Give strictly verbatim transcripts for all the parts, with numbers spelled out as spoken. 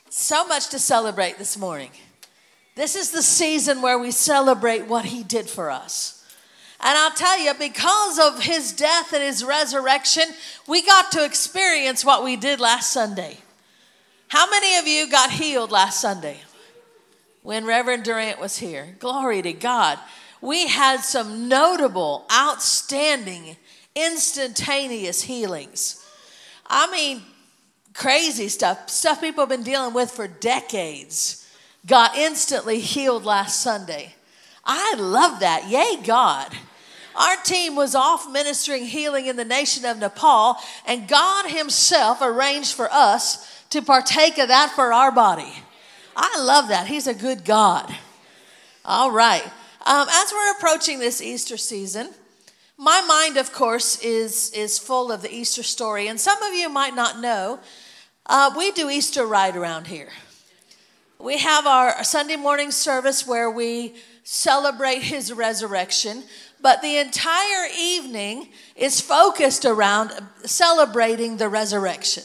So much to celebrate this morning. This is the season where we celebrate what he did for us. And I'll tell you, because of his death and his resurrection, we got to experience what we did last Sunday. How many of you got healed last Sunday when Reverend Durant was here? Glory to God. We had some notable, outstanding, instantaneous healings. I mean, crazy stuff, stuff people have been dealing with for decades, got instantly healed last Sunday. I love that. Yay, God. Our team was off ministering healing in the nation of Nepal, and God himself arranged for us to partake of that for our body. I love that. He's a good God. All right. Um, as we're approaching this Easter season, my mind, of course, is, is full of the Easter story. And some of you might not know, uh, we do Easter right around here. We have our Sunday morning service where we celebrate his resurrection, but the entire evening is focused around celebrating the resurrection.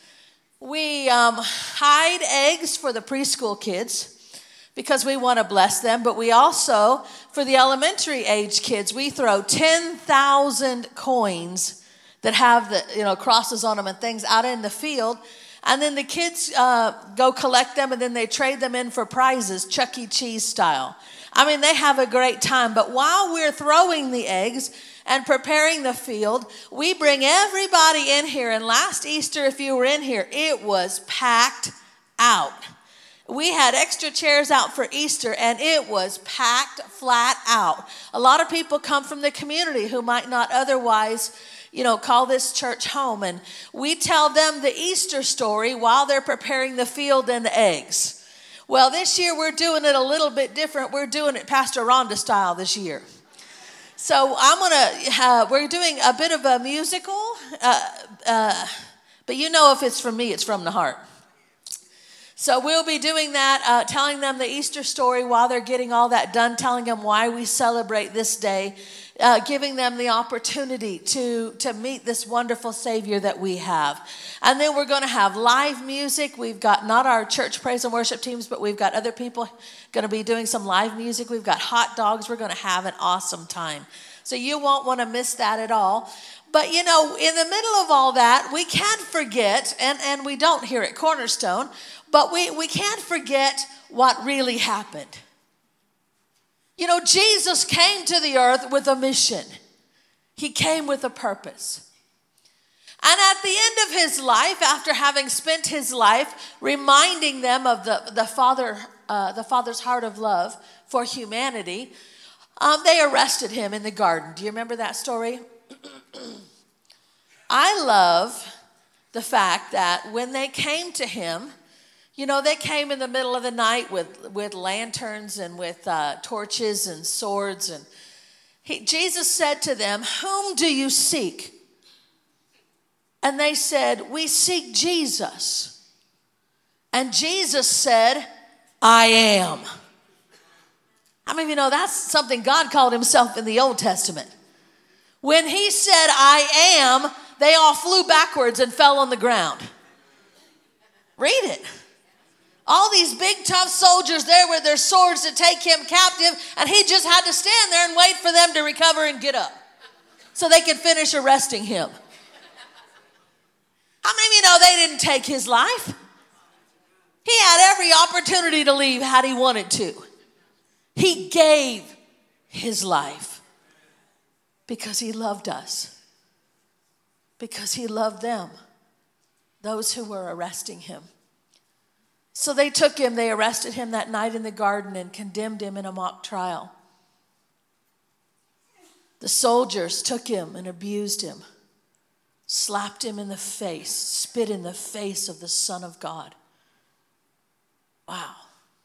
We um, hide eggs for the preschool kids because we want to bless them, but we also, for the elementary age kids, we throw ten thousand coins that have the you know crosses on them and things out in the field. And then the kids uh, go collect them, and then they trade them in for prizes, Chuck E. Cheese style. I mean, they have a great time. But while we're throwing the eggs and preparing the field, we bring everybody in here. And last Easter, if you were in here, it was packed out. We had extra chairs out for Easter, and it was packed flat out. A lot of people come from the community who might not otherwise you know, call this church home. And we tell them the Easter story while they're preparing the field and the eggs. Well, this year we're doing it a little bit different. We're doing it Pastor Rhonda style this year. So I'm going to, uh, we're doing a bit of a musical, uh, uh, but you know if it's from me, it's from the heart. So we'll be doing that, uh, telling them the Easter story while they're getting all that done, telling them why we celebrate this day, uh, giving them the opportunity to, to meet this wonderful Savior that we have. And then we're going to have live music. We've got not our church praise and worship teams, but we've got other people going to be doing some live music. We've got hot dogs. We're going to have an awesome time. So you won't want to miss that at all. But, you know, in the middle of all that, we can't forget, and, and we don't here at Cornerstone, but we, we can't forget what really happened. You know, Jesus came to the earth with a mission. He came with a purpose. And at the end of his life, after having spent his life reminding them of the, the, Father, uh, the Father's heart of love for humanity, um, they arrested him in the garden. Do you remember that story? I love the fact that when they came to him, you know, they came in the middle of the night with, with lanterns and with uh, torches and swords. And he, Jesus said to them, "Whom do you seek?" And they said, "We seek Jesus." And Jesus said, "I am." How many of you know that's something God called himself in the Old Testament? When he said, "I am," they all flew backwards and fell on the ground. Read it. All these big, tough soldiers there with their swords to take him captive, and he just had to stand there and wait for them to recover and get up so they could finish arresting him. How many of you know they didn't take his life? He had every opportunity to leave had he wanted to. He gave his life because he loved us, because he loved them, those who were arresting him. So they took him, they arrested him that night in the garden and condemned him in a mock trial. The soldiers took him and abused him, slapped him in the face, spit in the face of the Son of God. Wow.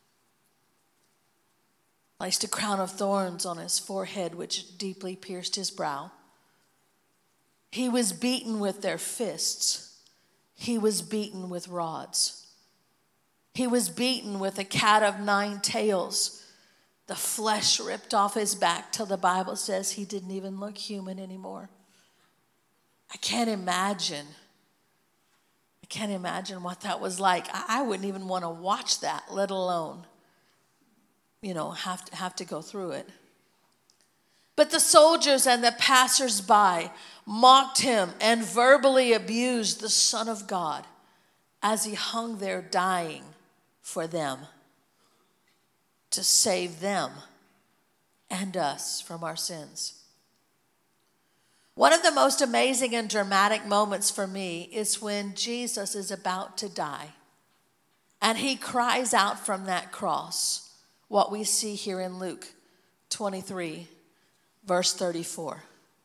Placed a crown of thorns on his forehead, which deeply pierced his brow. He was beaten with their fists. He was beaten with rods. He was beaten with a cat of nine tails. The flesh ripped off his back till the Bible says he didn't even look human anymore. I can't imagine. I can't imagine what that was like. I, I wouldn't even want to watch that, let alone, you know, have to, have to go through it. But the soldiers and the passers-by mocked him and verbally abused the Son of God as he hung there dying for them, to save them and us from our sins. One of the most amazing and dramatic moments for me is when Jesus is about to die and he cries out from that cross, what we see here in Luke twenty-three, verse thirty-four.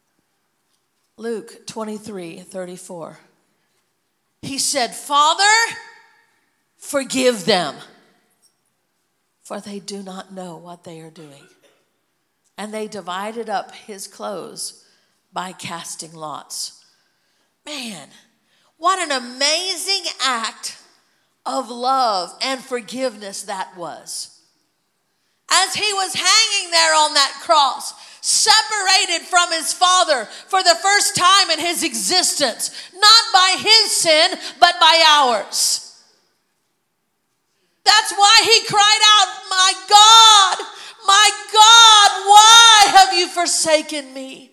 Luke twenty-three, thirty-four. He said, Father, forgive them, for they do not know what they are doing. And they divided up his clothes by casting lots. Man, what an amazing act of love and forgiveness that was. As he was hanging there on that cross, separated from his Father for the first time in his existence, not by his sin, but by ours. That's why he cried out, my God, my God, why have you forsaken me?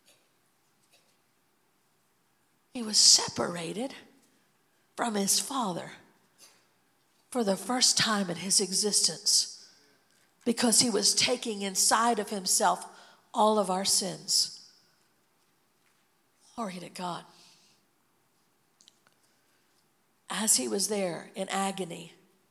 He was separated from his Father for the first time in his existence because he was taking inside of himself all of our sins. Glory to God. As he was there in agony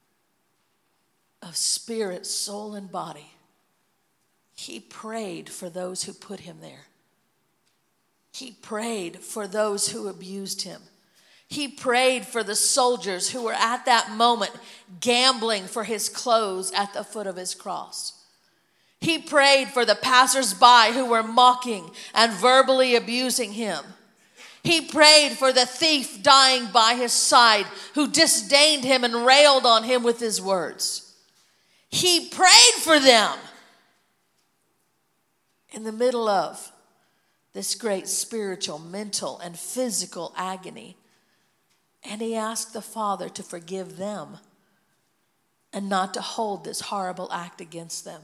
of spirit, soul, and body, he prayed for those who put him there. He prayed for those who abused him. He prayed for the soldiers who were at that moment gambling for his clothes at the foot of his cross. He prayed for the passers-by who were mocking and verbally abusing him. He prayed for the thief dying by his side who disdained him and railed on him with his words. He prayed for them in the middle of this great spiritual, mental, and physical agony. And he asked the Father to forgive them and not to hold this horrible act against them.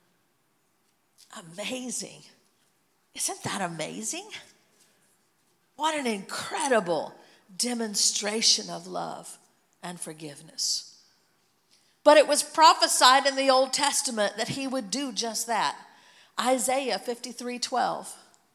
Amazing. Isn't that amazing? What an incredible demonstration of love and forgiveness. But it was prophesied in the Old Testament that he would do just that. Isaiah fifty-three twelve.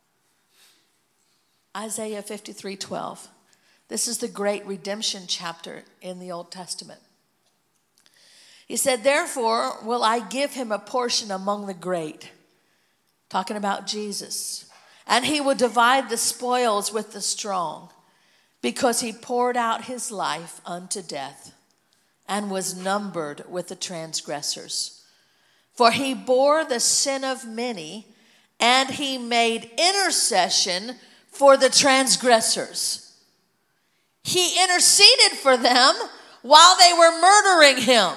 Isaiah fifty-three twelve. This is the great redemption chapter in the Old Testament. He said, therefore will I give him a portion among the great. Talking about Jesus. And he will divide the spoils with the strong, because he poured out his life unto death and was numbered with the transgressors. For he bore the sin of many, and he made intercession for the transgressors. He interceded for them while they were murdering him.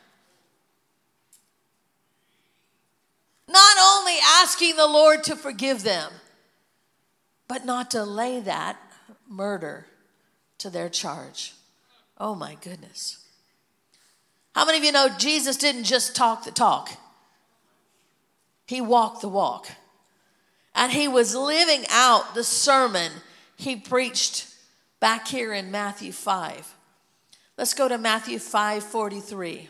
Not only asking the Lord to forgive them, but not to lay that murder to their charge. Oh my goodness. How many of you know Jesus didn't just talk the talk? He walked the walk. And he was living out the sermon he preached back here in Matthew five. Let's go to Matthew five forty-three.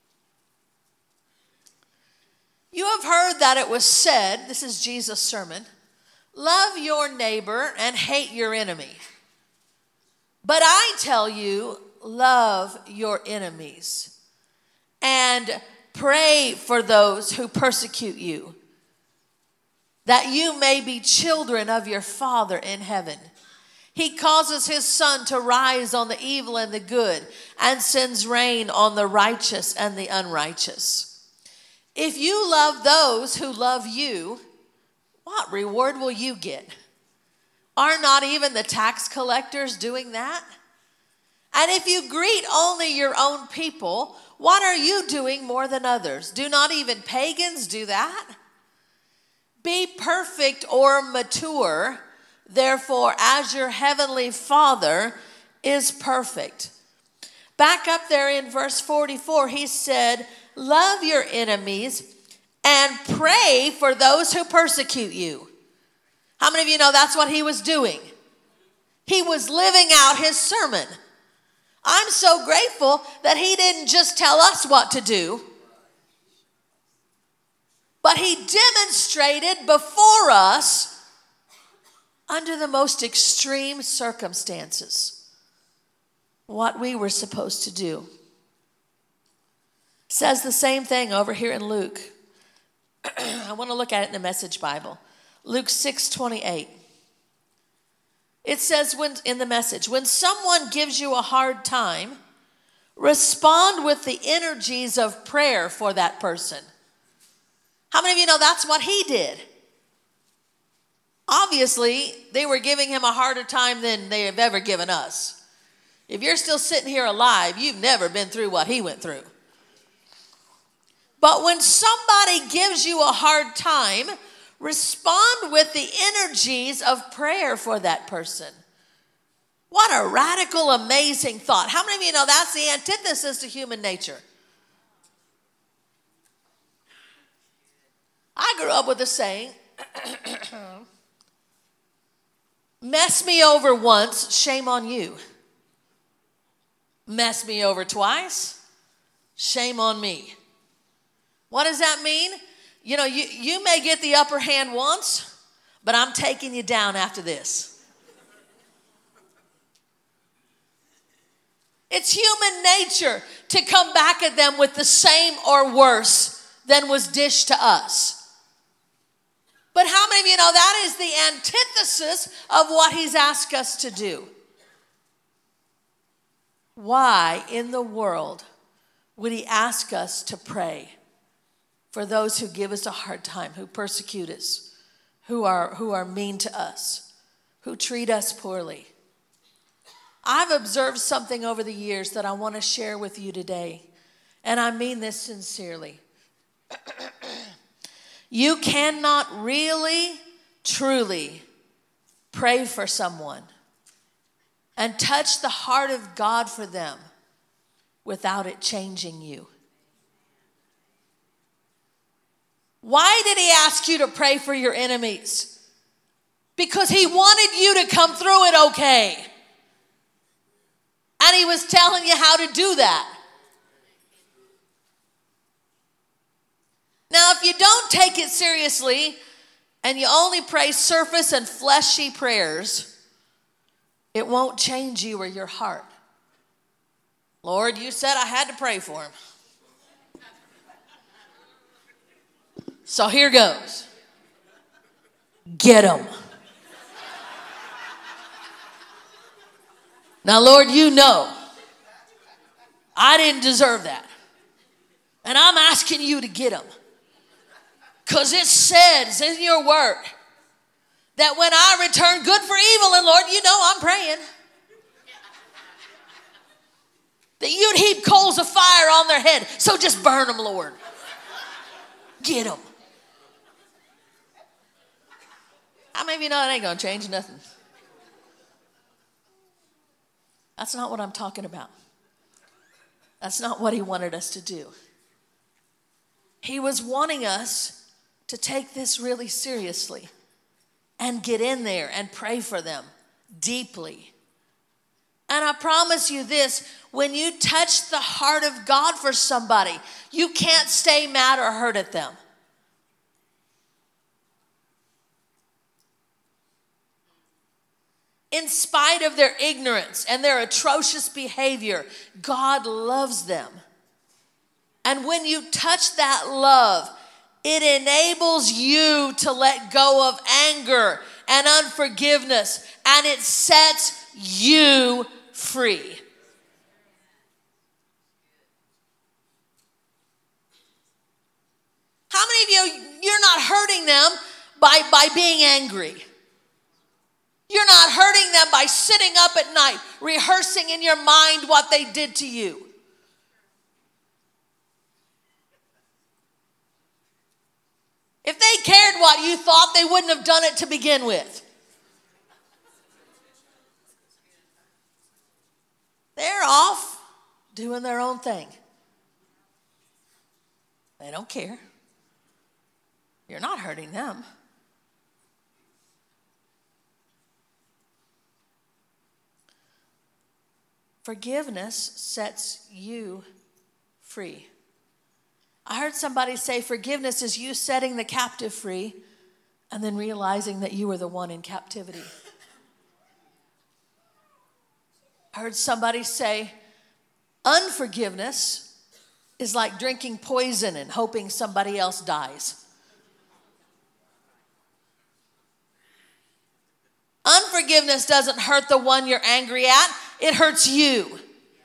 You have heard that it was said, this is Jesus' sermon, love your neighbor and hate your enemy. But I tell you, love your enemies and pray for those who persecute you, that you may be children of your Father in heaven. He causes his sun to rise on the evil and the good, and sends rain on the righteous and the unrighteous. If you love those who love you, what reward will you get? Are not even the tax collectors doing that? And if you greet only your own people, what are you doing more than others? Do not even pagans do that? Be perfect or mature, therefore, as your heavenly Father is perfect. Back up there in verse forty-four, he said, love your enemies and pray for those who persecute you. How many of you know that's what he was doing? He was living out his sermon. I'm so grateful that he didn't just tell us what to do, but he demonstrated before us under the most extreme circumstances what we were supposed to do. It says the same thing over here in Luke. I want to look at it in the Message Bible. Luke six twenty-eight. It says when in the Message, when someone gives you a hard time, respond with the energies of prayer for that person. How many of you know that's what he did? Obviously, they were giving him a harder time than they have ever given us. If you're still sitting here alive, you've never been through what he went through. But when somebody gives you a hard time, respond with the energies of prayer for that person. What a radical, amazing thought. How many of you know that's the antithesis to human nature? I grew up with a saying, mess me over once, shame on you. Mess me over twice, shame on me. What does that mean? You know, you, you may get the upper hand once, but I'm taking you down after this. It's human nature to come back at them with the same or worse than was dished to us. But how many of you know that is the antithesis of what he's asked us to do? Why in the world would he ask us to pray for those who give us a hard time, who persecute us, who are, who are mean to us, who treat us poorly? I've observed something over the years that I want to share with you today, and I mean this sincerely. You cannot really, truly pray for someone and touch the heart of God for them without it changing you. Why did he ask you to pray for your enemies? Because he wanted you to come through it okay. And he was telling you how to do that. Now, if you don't take it seriously and you only pray surface and fleshy prayers, it won't change you or your heart. Lord, you said I had to pray for him. So here goes. Get him. Now, Lord, you know I didn't deserve that. And I'm asking you to get him. Because it says in your word that when I return good for evil, and Lord, you know I'm praying, that you'd heap coals of fire on their head. So just burn them, Lord. Get them. How many of you know it ain't going to change nothing? That's not what I'm talking about. That's not what he wanted us to do. He was wanting us to take this really seriously and get in there and pray for them deeply. And I promise you this, when you touch the heart of God for somebody, you can't stay mad or hurt at them. In spite of their ignorance and their atrocious behavior, God loves them. And when you touch that love, it enables you to let go of anger and unforgiveness, and it sets you free. How many of you, you're not hurting them by, by being angry? You're not hurting them by sitting up at night, rehearsing in your mind what they did to you. If they cared what you thought, they wouldn't have done it to begin with. They're off doing their own thing. They don't care. You're not hurting them. Forgiveness sets you free. I heard somebody say forgiveness is you setting the captive free and then realizing that you were the one in captivity. I heard somebody say unforgiveness is like drinking poison and hoping somebody else dies. Unforgiveness doesn't hurt the one you're angry at. It hurts you.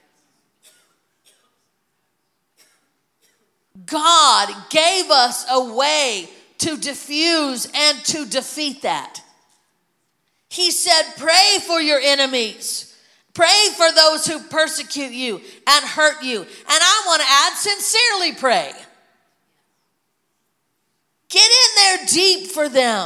God gave us a way to diffuse and to defeat that. He said, pray for your enemies. Pray for those who persecute you and hurt you. And I want to add, sincerely pray. Get in there deep for them.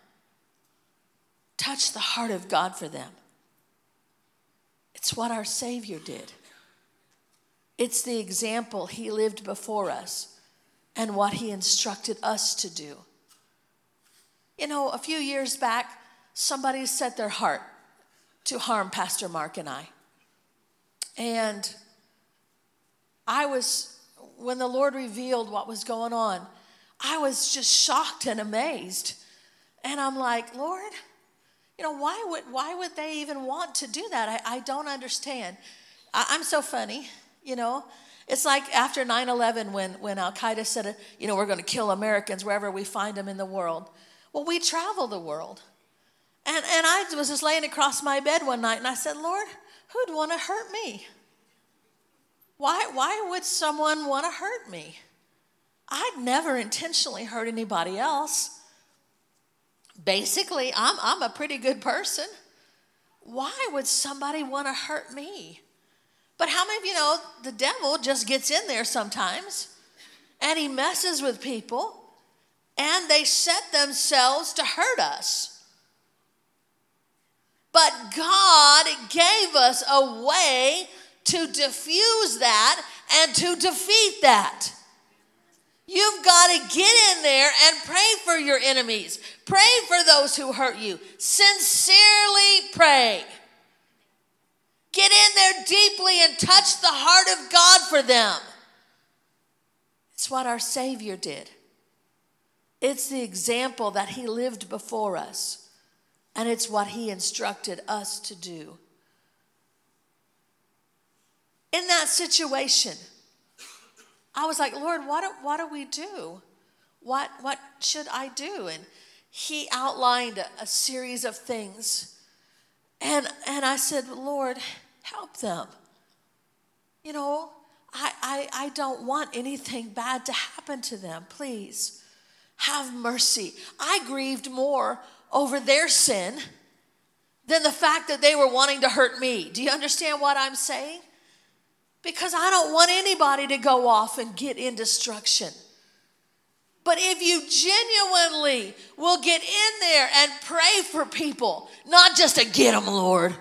Touch the heart of God for them. It's what our Savior did. It's the example he lived before us and what he instructed us to do. You know, a few years back, somebody set their heart to harm Pastor Mark and I. And I was, when the Lord revealed what was going on, I was just shocked and amazed. And I'm like, Lord, you know, why would why would they even want to do that? I, I don't understand. I, I'm so funny, you know. It's like after nine eleven when, when Al-Qaeda said, you know, we're going to kill Americans wherever we find them in the world. Well, we travel the world. And, and I was just laying across my bed one night and I said, Lord, who'd want to hurt me? Why, why would someone want to hurt me? I'd never intentionally hurt anybody else. Basically, I'm, I'm a pretty good person. Why would somebody want to hurt me? But how many of you know the devil just gets in there sometimes and he messes with people and they set themselves to hurt us. But God gave us a way to diffuse that and to defeat that. You've got to get in there and pray for your enemies. Pray for those who hurt you. Sincerely pray. Get in there deeply and touch the heart of God for them. It's what our Savior did. It's the example that he lived before us. And it's what he instructed us to do. In that situation, I was like, Lord, what do, what do we do? What, what should I do? And he outlined a, a series of things. And, and I said, Lord, help them. You know, I, I, I don't want anything bad to happen to them. Please, have mercy. I grieved more over their sin than the fact that they were wanting to hurt me. Do you understand what I'm saying? Because I don't want anybody to go off and get in destruction. But if you genuinely will get in there and pray for people, not just to get them, Lord,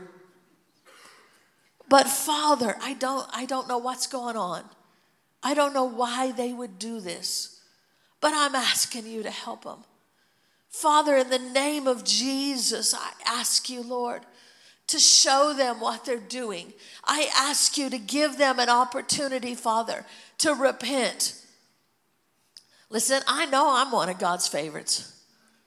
but Father, I don't, I don't know what's going on. I don't know why they would do this, but I'm asking you to help them. Father, in the name of Jesus, I ask you, Lord, to show them what they're doing. I ask you to give them an opportunity, Father, to repent. Listen, I know I'm one of God's favorites.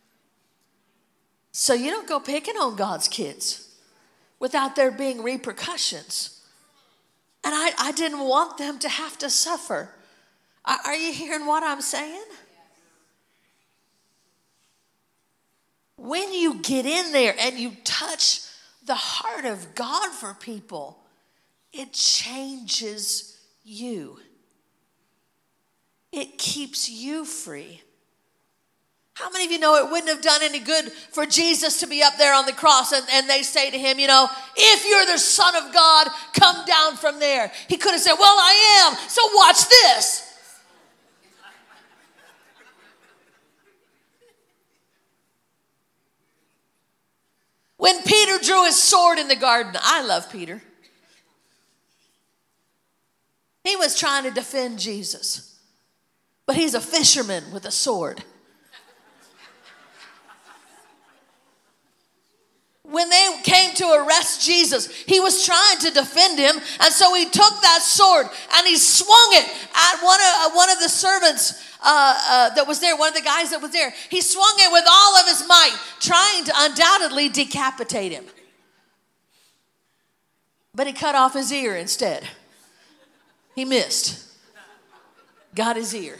So you don't go picking on God's kids without there being repercussions. And I, I didn't want them to have to suffer. Are, are you hearing what I'm saying? When you get in there and you touch the heart of God for people, it changes you. It keeps you free. How many of you know it wouldn't have done any good for Jesus to be up there on the cross and, and they say to him, you know, if you're the Son of God, come down from there. He could have said, well, I am, so watch this. When Peter drew his sword in the garden, I love Peter. He was trying to defend Jesus. But he's a fisherman with a sword. When they came to arrest Jesus, he was trying to defend him. And so he took that sword and he swung it at one of, uh, one of the servants uh, uh, that was there, one of the guys that was there. He swung it with all of his might, trying to undoubtedly decapitate him. But he cut off his ear instead. He missed. Got his ear.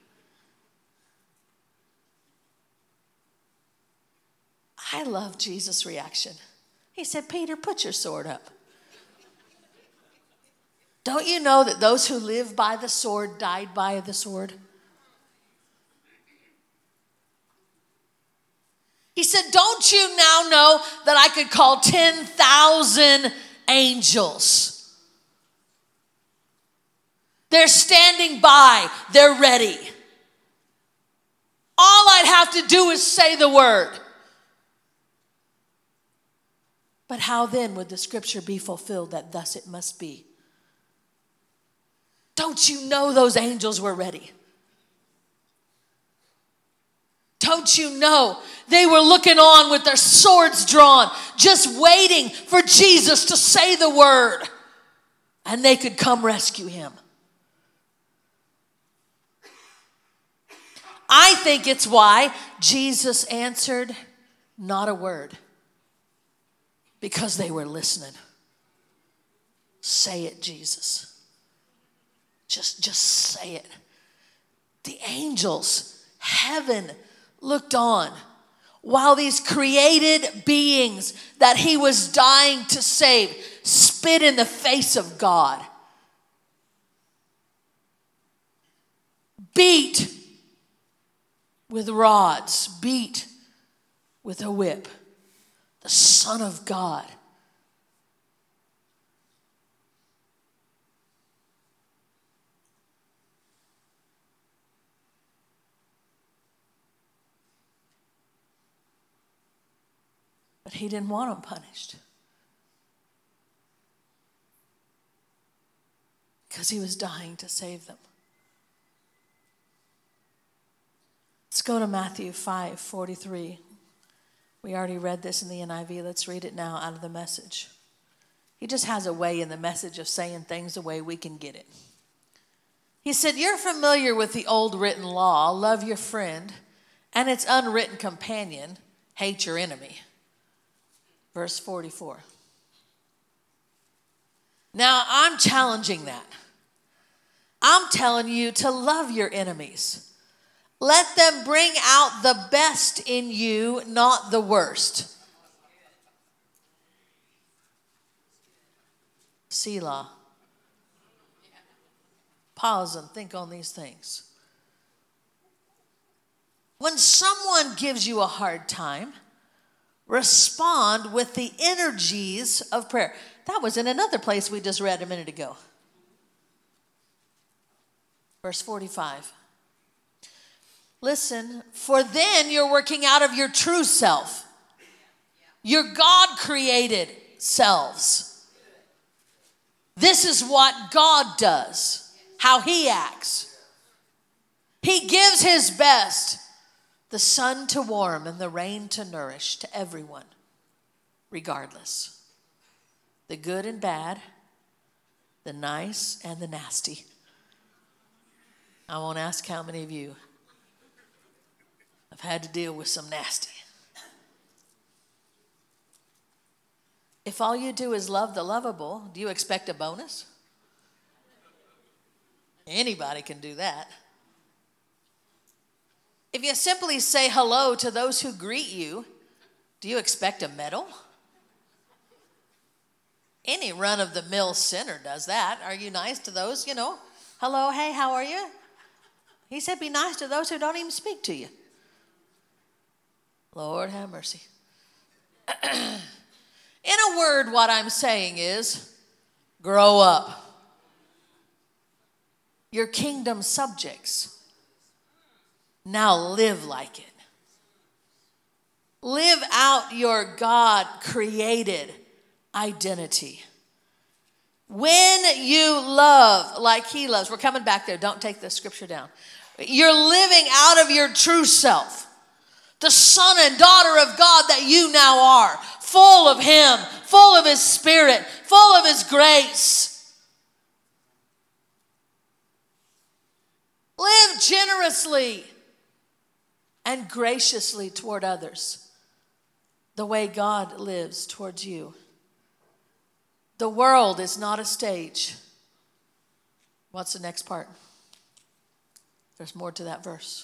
I love Jesus' reaction. He said, Peter, put your sword up. Don't you know that those who live by the sword died by the sword? He said, don't you now know that I could call ten thousand angels? They're standing by. They're ready. All I'd have to do is say the word. But how then would the scripture be fulfilled that thus it must be? Don't you know those angels were ready? Don't you know they were looking on with their swords drawn, just waiting for Jesus to say the word, and they could come rescue him? I think it's why Jesus answered not a word. Because they were listening. Say it, Jesus. Just, just say it. The angels, heaven looked on while these created beings that he was dying to save spit in the face of God. Beat with rods, beat with a whip. The Son of God. But he didn't want them punished. Because he was dying to save them. Let's go to Matthew five forty-three. We already read this in the N I V. Let's read it now out of the Message. He just has a way in the Message of saying things the way we can get it. He said, you're familiar with the old written law, love your friend, and its unwritten companion, hate your enemy. Verse forty-four. Now, I'm challenging that. I'm telling you to love your enemies. Let them bring out the best in you, not the worst. Selah. Pause and think on these things. When someone gives you a hard time, respond with the energies of prayer. That was in another place we just read a minute ago. Verse forty-five. Listen, for then you're working out of your true self, your God-created selves. This is what God does, how he acts. He gives his best, the sun to warm and the rain to nourish to everyone, regardless. The good and bad, the nice and the nasty. I won't ask how many of you I've had to deal with some nasty. If all you do is love the lovable, do you expect a bonus? Anybody can do that. If you simply say hello to those who greet you, do you expect a medal? Any run-of-the-mill sinner does that. Are you nice to those, you know? Hello, hey, how are you? He said be nice to those who don't even speak to you. Lord have mercy. In a word, what I'm saying is, grow up. Your kingdom subjects. Now live like it. Live out your God-created identity. When you love like he loves, we're coming back there. Don't take the scripture down. You're living out of your true self. The son and daughter of God that you now are. Full of him, full of his spirit, full of his grace. Live generously and graciously toward others, the way God lives towards you. The world is not a stage. What's the next part? There's more to that verse.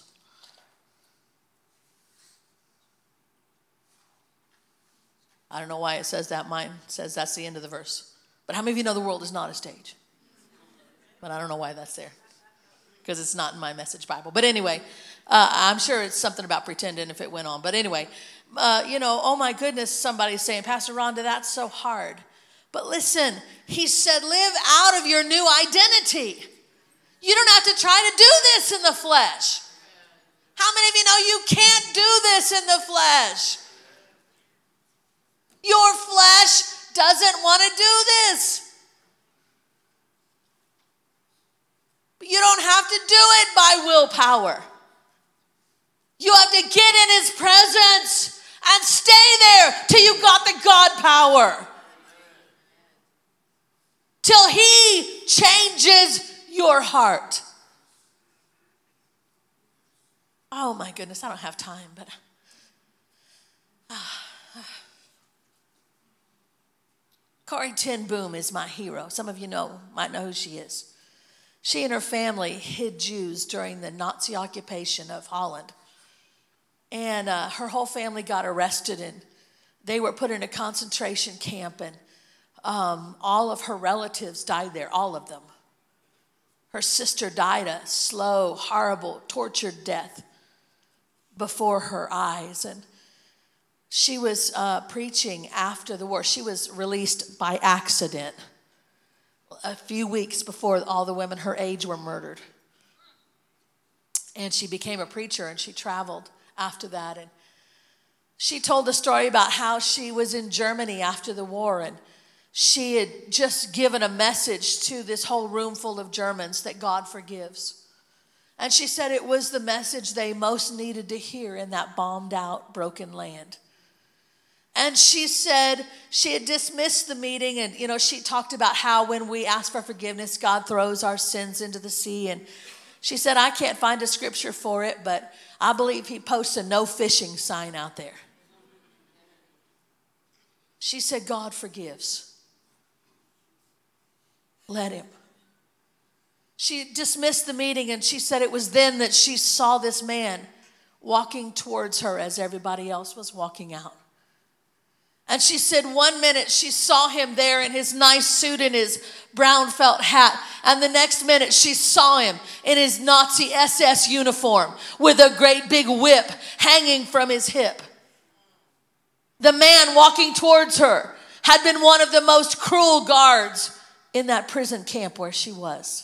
I don't know why it says that. Mine says that's the end of the verse. But how many of you know the world is not a stage? But I don't know why that's there. Because it's not in my Message Bible. But anyway, uh, I'm sure it's something about pretending if it went on. But anyway, uh, you know, oh my goodness, somebody's saying, Pastor Rhonda, that's so hard. But listen, he said, live out of your new identity. You don't have to try to do this in the flesh. How many of you know you can't do this in the flesh? Your flesh doesn't want to do this. But you don't have to do it by willpower. You have to get in his presence and stay there till you got the God power. Till he changes your heart. Oh my goodness, I don't have time, but ah. Corrie ten Boom is my hero. Some of you know, might know who she is. She and her family hid Jews during the Nazi occupation of Holland. And uh, her whole family got arrested and they were put in a concentration camp, and um, all of her relatives died there, all of them. Her sister died a slow, horrible, tortured death before her eyes. And she was uh, preaching after the war. She was released by accident a few weeks before all the women her age were murdered. And she became a preacher, and she traveled after that. And she told a story about how she was in Germany after the war, and she had just given a message to this whole room full of Germans that God forgives. And she said it was the message they most needed to hear in that bombed out, broken land. And she said she had dismissed the meeting, and, you know, she talked about how when we ask for forgiveness, God throws our sins into the sea. And she said, I can't find a scripture for it, but I believe he posts a no fishing sign out there. She said, God forgives. Let him. She dismissed the meeting, and she said it was then that she saw this man walking towards her as everybody else was walking out. And she said one minute she saw him there in his nice suit and his brown felt hat. And the next minute she saw him in his Nazi S S uniform with a great big whip hanging from his hip. The man walking towards her had been one of the most cruel guards in that prison camp where she was.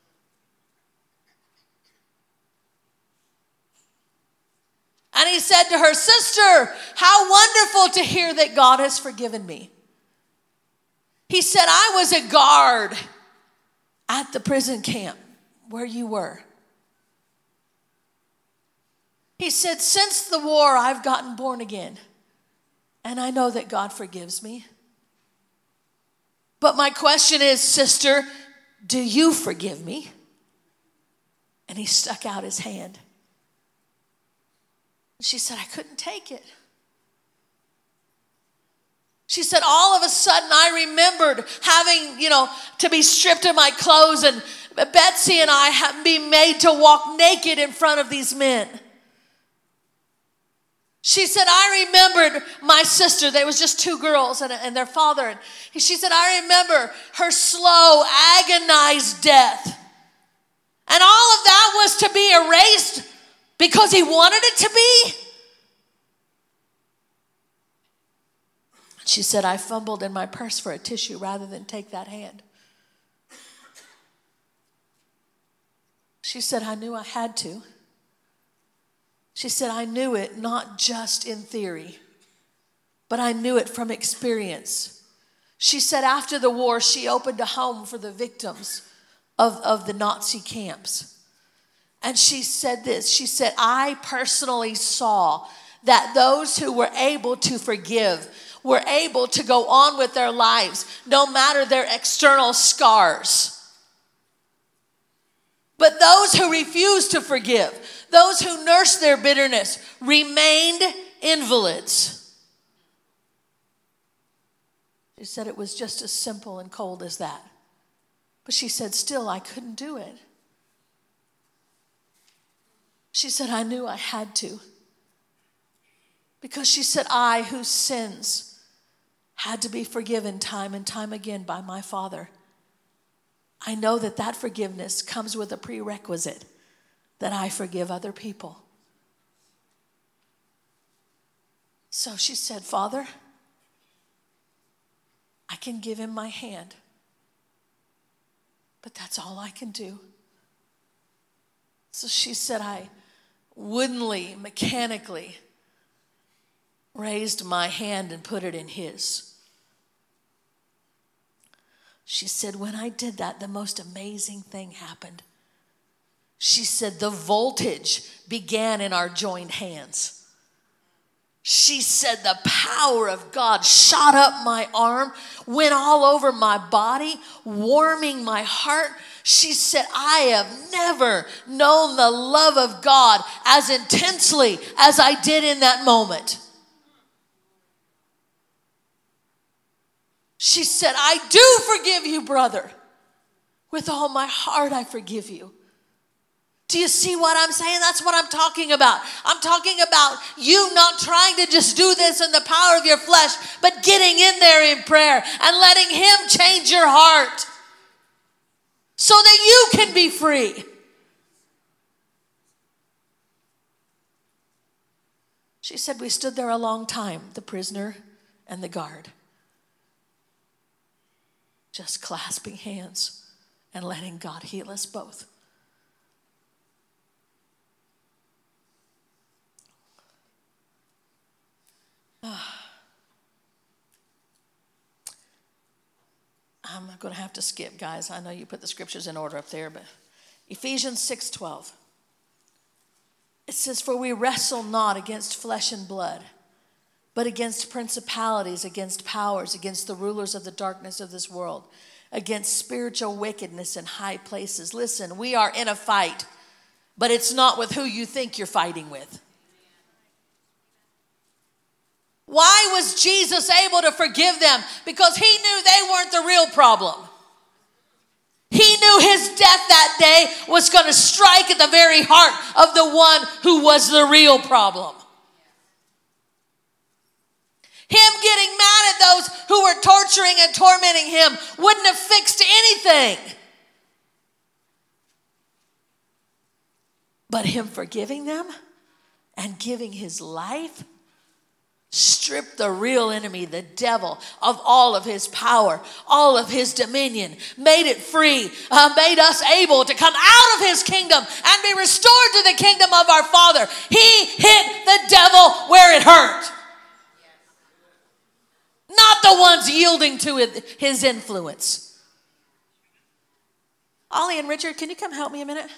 And he said to her, sister, how wonderful to hear that God has forgiven me. He said, I was a guard at the prison camp where you were. He said, since the war, I've gotten born again. And I know that God forgives me. But my question is, sister, do you forgive me? And he stuck out his hand. She said, I couldn't take it. She said, all of a sudden I remembered having, you know, to be stripped of my clothes, and Betsy and I had been made to walk naked in front of these men. She said, I remembered my sister. There was just two girls and, and their father. And she said, I remember her slow, agonized death. And all of that was to be erased because he wanted it to be? She said, I fumbled in my purse for a tissue rather than take that hand. She said, I knew I had to. She said, I knew it not just in theory, but I knew it from experience. She said after the war, she opened a home for the victims of, of the Nazi camps. And she said this, she said, I personally saw that those who were able to forgive were able to go on with their lives, no matter their external scars. But those who refused to forgive, those who nursed their bitterness, remained invalids. She said it was just as simple and cold as that. But she said, still, I couldn't do it. She said, I knew I had to. Because she said, I, whose sins had to be forgiven time and time again by my Father, I know that that forgiveness comes with a prerequisite that I forgive other people. So she said, Father, I can give him my hand, but that's all I can do. So she said, I woodenly, mechanically raised my hand and put it in his. She said, when I did that, the most amazing thing happened. She said, the voltage began in our joined hands. She said, the power of God shot up my arm, went all over my body, warming my heart. She said, I have never known the love of God as intensely as I did in that moment. She said, I do forgive you, brother. With all my heart, I forgive you. Do you see what I'm saying? That's what I'm talking about. I'm talking about you not trying to just do this in the power of your flesh, but getting in there in prayer and letting him change your heart so that you can be free. She said, we stood there a long time, the prisoner and the guard, just clasping hands and letting God heal us both. I'm going to have to skip, guys. I know you put the scriptures in order up there, but Ephesians six twelve. It says, for we wrestle not against flesh and blood, but against principalities, against powers, against the rulers of the darkness of this world, against spiritual wickedness in high places. Listen, we are in a fight, but it's not with who you think you're fighting with. Why was Jesus able to forgive them? Because he knew they weren't the real problem. He knew his death that day was going to strike at the very heart of the one who was the real problem. Him getting mad at those who were torturing and tormenting him wouldn't have fixed anything. But him forgiving them and giving his life stripped the real enemy, the devil, of all of his power, all of his dominion, made it free, uh, made us able to come out of his kingdom and be restored to the kingdom of our Father. He hit the devil where it hurt. Not the ones yielding to his influence. Ollie and Richard, can you come help me a minute?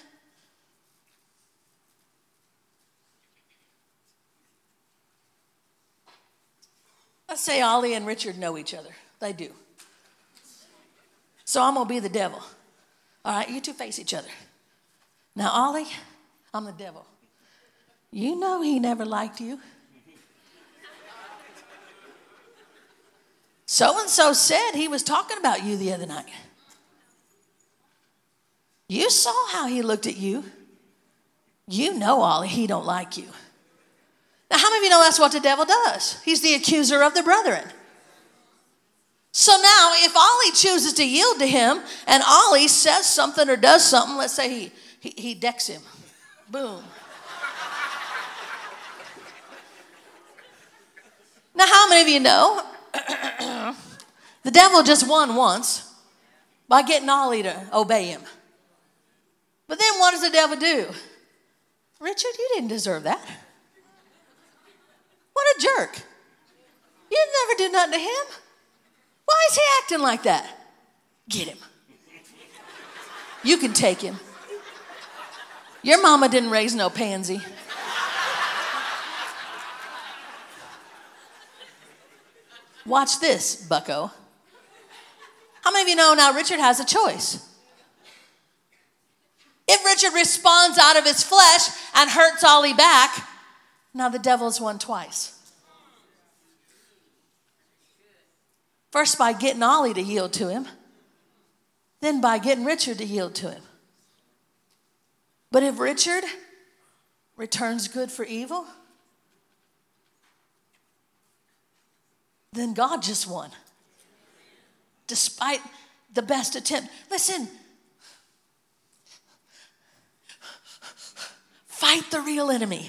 Let's say Ollie and Richard know each other. They do. So I'm going to be the devil. All right, you two face each other. Now, Ollie, I'm the devil. You know he never liked you. So-and-so said he was talking about you the other night. You saw how he looked at you. You know, Ollie, he don't like you. Now, how many of you know that's what the devil does? He's the accuser of the brethren. So now, if Ollie chooses to yield to him, and Ollie says something or does something, let's say he, he, he decks him. Boom. Now, how many of you know the devil just won once by getting Ollie to obey him? But then what does the devil do? Richard, you didn't deserve that. What a jerk. You never did nothing to him. Why is he acting like that? Get him. You can take him. Your mama didn't raise no pansy. Watch this, bucko. How many of you know now Richard has a choice? If Richard responds out of his flesh and hurts Ollie back, now the devil's won twice. First by getting Ollie to yield to him, then by getting Richard to yield to him. But if Richard returns good for evil, then God just won. Despite the best attempt. Listen, fight the real enemy.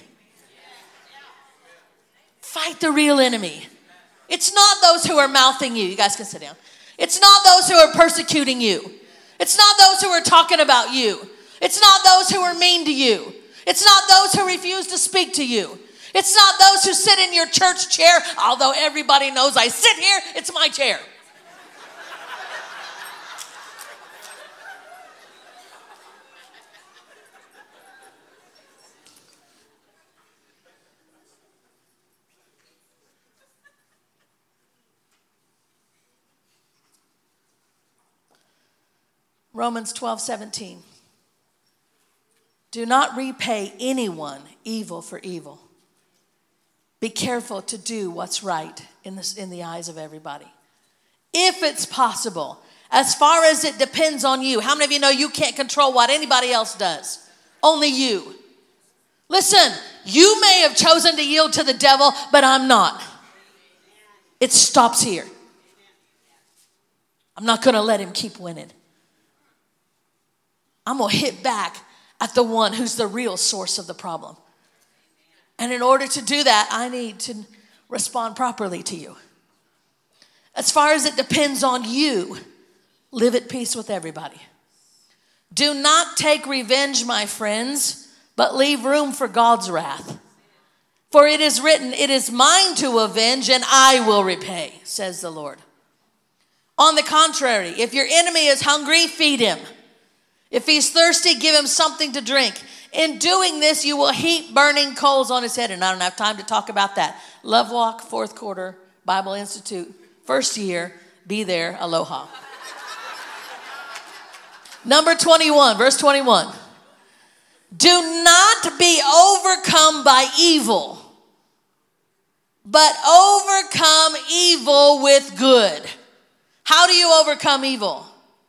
Fight the real enemy. It's not those who are mouthing you. You guys can sit down. It's not those who are persecuting you. It's not those who are talking about you. It's not those who are mean to you. It's not those who refuse to speak to you. It's not those who sit in your church chair, although everybody knows I sit here, it's my chair. Romans twelve seventeen. Do not repay anyone evil for evil. Be careful to do what's right in, this, in the eyes of everybody. If it's possible, as far as it depends on you. How many of you know you can't control what anybody else does? Only you. Listen, you may have chosen to yield to the devil, but I'm not. It stops here. I'm not going to let him keep winning. I'm going to hit back at the one who's the real source of the problem. And in order to do that, I need to respond properly to you. As far as it depends on you, live at peace with everybody. Do not take revenge, my friends, but leave room for God's wrath. For it is written, it is mine to avenge and I will repay, says the Lord. On the contrary, if your enemy is hungry, feed him. If he's thirsty, give him something to drink. In doing this, you will heap burning coals on his head. And I don't have time to talk about that. Love Walk, fourth quarter, Bible Institute, first year, be there, aloha. Number twenty-one, verse twenty-one. Do not be overcome by evil, but overcome evil with good. How do you overcome evil?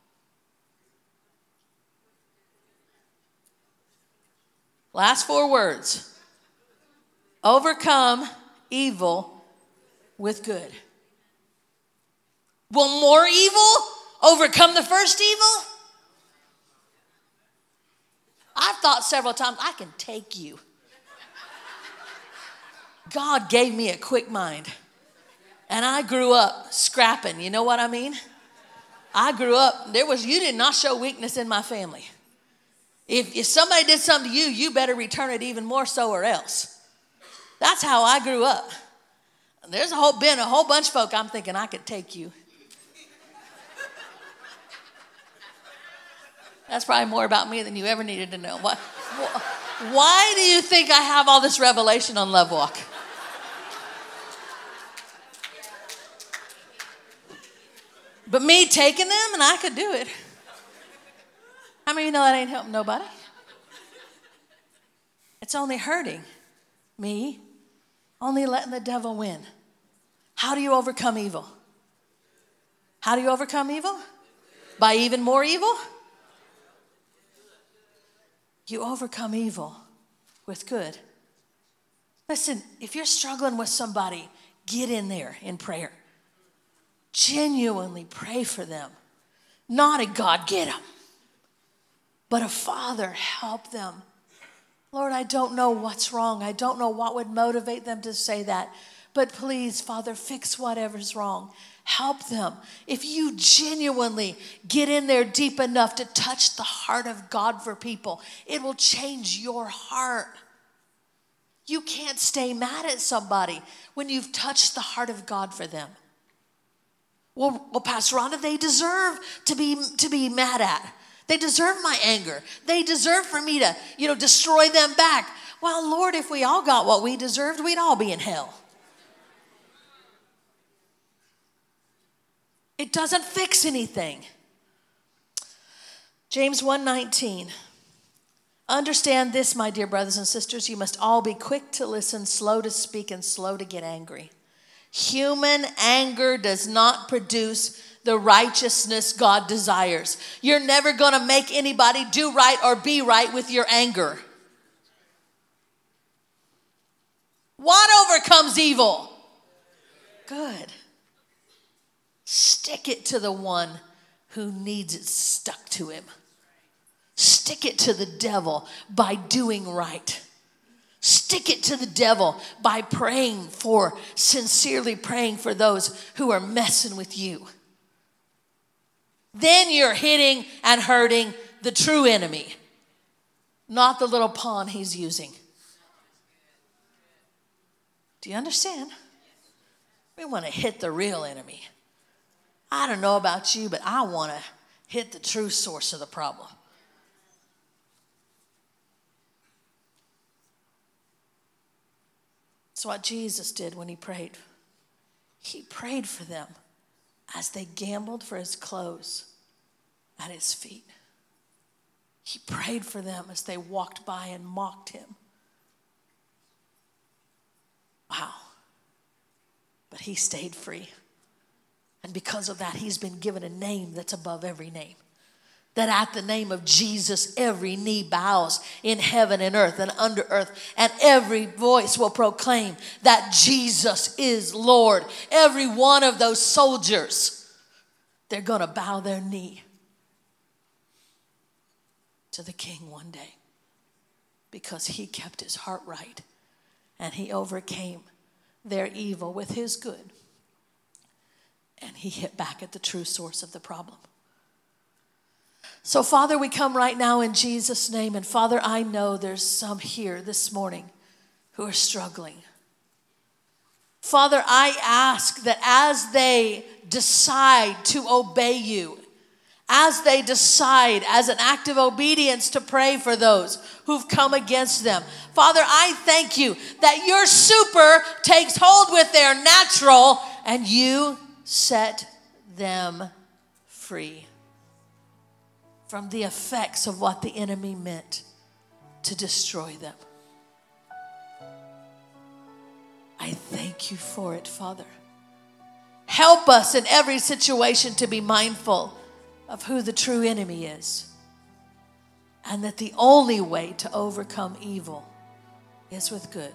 Last four words. Overcome evil with good. Will more evil overcome the first evil? I've thought several times, I can take you. God gave me a quick mind. And I grew up scrapping. You know what I mean? I grew up, there was, you did not show weakness in my family. If, if somebody did something to you, you better return it even more so or else. That's how I grew up. There's a whole, been a whole bunch of folk I'm thinking I could take you. That's probably more about me than you ever needed to know. Why, why do you think I have all this revelation on Love Walk? But me taking them and I could do it. How many of you know that ain't helping nobody? It's only hurting me, only letting the devil win. How do you overcome evil? How do you overcome evil? By even more evil? You overcome evil with good. Listen, if you're struggling with somebody, get in there in prayer. Genuinely pray for them. Not a God, get them. But a Father, help them. Lord, I don't know what's wrong. I don't know what would motivate them to say that. But please, Father, fix whatever's wrong. Help them. If you genuinely get in there deep enough to touch the heart of God for people, it will change your heart. You can't stay mad at somebody when you've touched the heart of God for them. Well, well, Pastor Rhonda, they deserve to be, to be mad at. They deserve my anger. They deserve for me to, you know, destroy them back. Well, Lord, if we all got what we deserved, we'd all be in hell. It doesn't fix anything. James one nineteen. Understand this, my dear brothers and sisters. You must all be quick to listen, slow to speak, and slow to get angry. Human anger does not produce the righteousness God desires. You're never going to make anybody do right or be right with your anger. What overcomes evil? Good. Stick it to the one who needs it stuck to him. Stick it to the devil by doing right. Stick it to the devil by praying for, sincerely praying for those who are messing with you. Then you're hitting and hurting the true enemy, not the little pawn he's using. Do you understand? We want to hit the real enemy. I don't know about you, but I want to hit the true source of the problem. That's what Jesus did when he prayed. He prayed for them as they gambled for his clothes at his feet. He prayed for them as they walked by and mocked him. Wow. But he stayed free. And because of that, he's been given a name that's above every name. That at the name of Jesus, every knee bows in heaven and earth and under earth. And every voice will proclaim that Jesus is Lord. Every one of those soldiers, they're going to bow their knee to the King one day. Because he kept his heart right. And he overcame their evil with his good. And he hit back at the true source of the problem. So, Father, we come right now in Jesus' name. And, Father, I know there's some here this morning who are struggling. Father, I ask that as they decide to obey you, as they decide as an act of obedience to pray for those who've come against them, Father, I thank you that your super takes hold with their natural and you set them free from the effects of what the enemy meant to destroy them. I thank you for it, Father. Help us in every situation to be mindful of who the true enemy is, and that the only way to overcome evil is with good.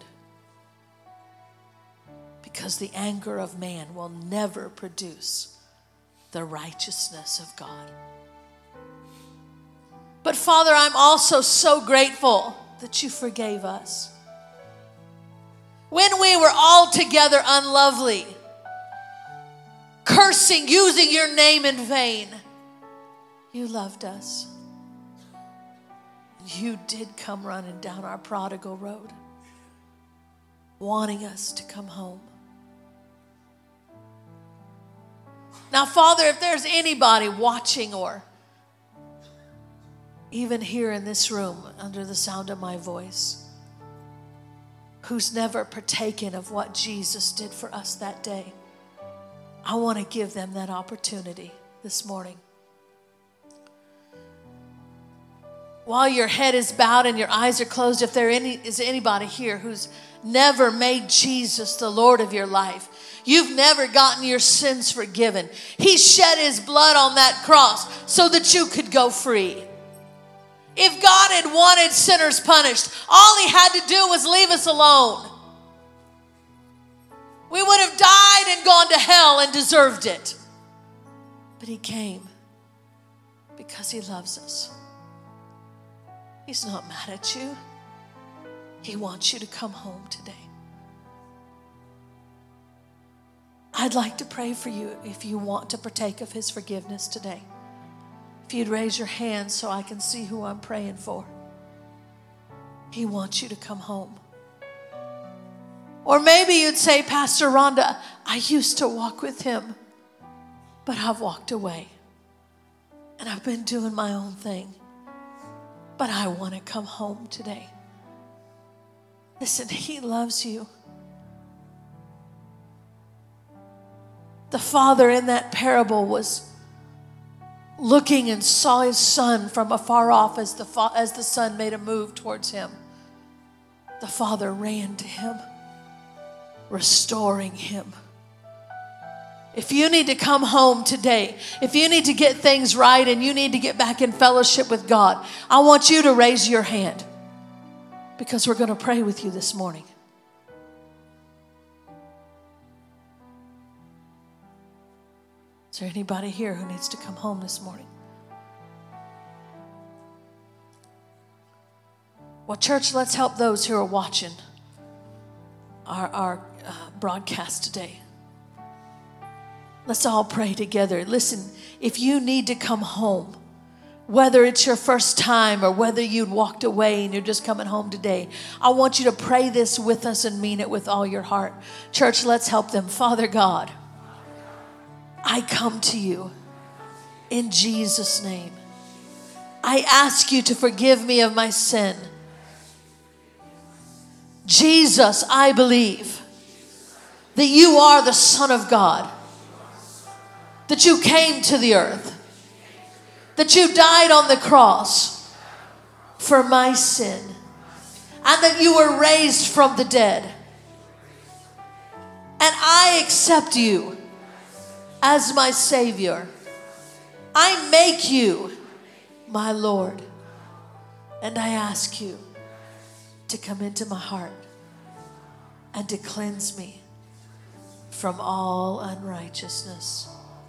Because the anger of man will never produce the righteousness of God. But Father, I'm also so grateful that you forgave us. When we were all together unlovely, cursing, using your name in vain, you loved us. You did come running down our prodigal road, wanting us to come home. Now, Father, if there's anybody watching or even here in this room under the sound of my voice, who's never partaken of what Jesus did for us that day, I want to give them that opportunity this morning. While your head is bowed and your eyes are closed, if there any, is anybody here who's never made Jesus the Lord of your life, you've never gotten your sins forgiven. He shed his blood on that cross so that you could go free. If God had wanted sinners punished, all he had to do was leave us alone. We would have died and gone to hell and deserved it. But he came because he loves us. He's not mad at you. He wants you to come home today. I'd like to pray for you if you want to partake of his forgiveness today. If you'd raise your hand so I can see who I'm praying for. He wants you to come home. Or maybe you'd say, Pastor Rhonda, I used to walk with him. but I've walked away and I've been doing my own thing. But I want to come home today. Listen, he loves you. The father in that parable was looking and saw his son from afar off as the, fa- as the son made a move towards him. The father ran to him, restoring him. If you need to come home today, if you need to get things right and you need to get back in fellowship with God, I want you to raise your hand because we're going to pray with you this morning. Is there anybody here who needs to come home this morning? Well, church, let's help those who are watching our, our uh, broadcast today. Let's all pray together. Listen, if you need to come home, whether it's your first time or whether you'd walked away and you're just coming home today, I want you to pray this with us and mean it with all your heart. Church, let's help them. Father God, I come to you in Jesus' name. I ask you to forgive me of my sin. Jesus, I believe that you are the Son of God, that you came to the earth, that you died on the cross for my sin, and that you were raised from the dead. And I accept you as my Savior. I make you my Lord. And I ask you to come into my heart and to cleanse me from all unrighteousness.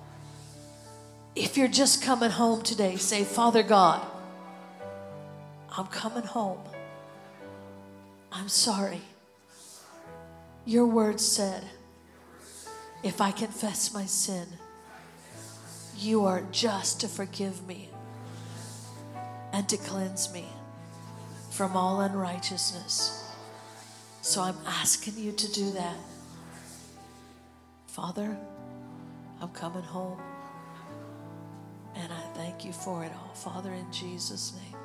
If you're just coming home today, say, Father God, I'm coming home. I'm sorry. Your word said, if I confess my sin, you are just to forgive me and to cleanse me from all unrighteousness. So I'm asking you to do that. Father, I'm coming home. And I thank you for it all, Father, in Jesus' name.